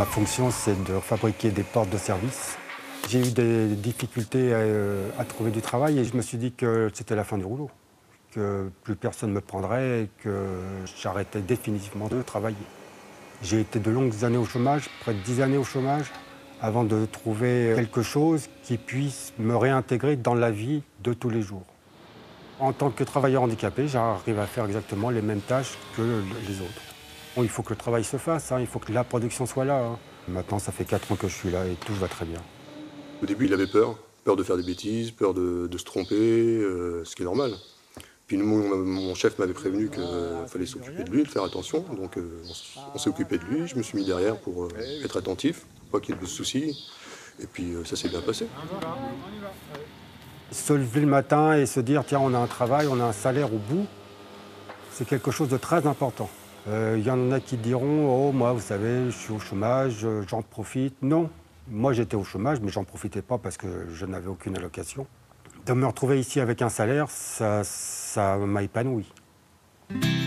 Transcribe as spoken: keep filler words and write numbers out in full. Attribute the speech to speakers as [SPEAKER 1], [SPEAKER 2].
[SPEAKER 1] Ma fonction, c'est de fabriquer des portes de service. J'ai eu des difficultés à, à trouver du travail et je me suis dit que c'était la fin du rouleau, que plus personne ne me prendrait et que j'arrêtais définitivement de travailler. J'ai été de longues années au chômage, près de dix années au chômage, avant de trouver quelque chose qui puisse me réintégrer dans la vie de tous les jours. En tant que travailleur handicapé, j'arrive à faire exactement les mêmes tâches que les autres. Bon, il faut que le travail se fasse, hein, il faut que la production soit là. Hein. Maintenant, ça fait quatre ans que je suis là et tout va très bien.
[SPEAKER 2] Au début, il avait peur, peur de faire des bêtises, peur de, de se tromper, euh, ce qui est normal. Puis mon, mon chef m'avait prévenu qu'il fallait s'occuper de lui, de faire attention, donc euh, on s'est occupé de lui, je me suis mis derrière pour euh, être attentif, pas qu'il y ait de soucis, et puis euh, ça s'est bien passé.
[SPEAKER 1] Se lever le matin et se dire, tiens, on a un travail, on a un salaire au bout, c'est quelque chose de très important. Il euh, y en a qui diront, oh, moi, vous savez, je suis au chômage, j'en profite. Non, moi, j'étais au chômage, mais j'en profitais pas parce que je n'avais aucune allocation. De me retrouver ici avec un salaire, ça, ça m'a épanoui.